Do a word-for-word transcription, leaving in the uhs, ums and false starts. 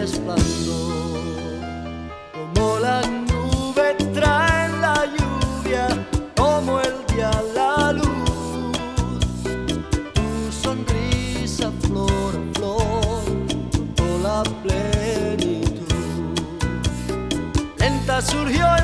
resplandor, como la nube trae la lluvia, como el día la luz. Tu sonrisa flor a flor, toda la plenitud. Lenta surgió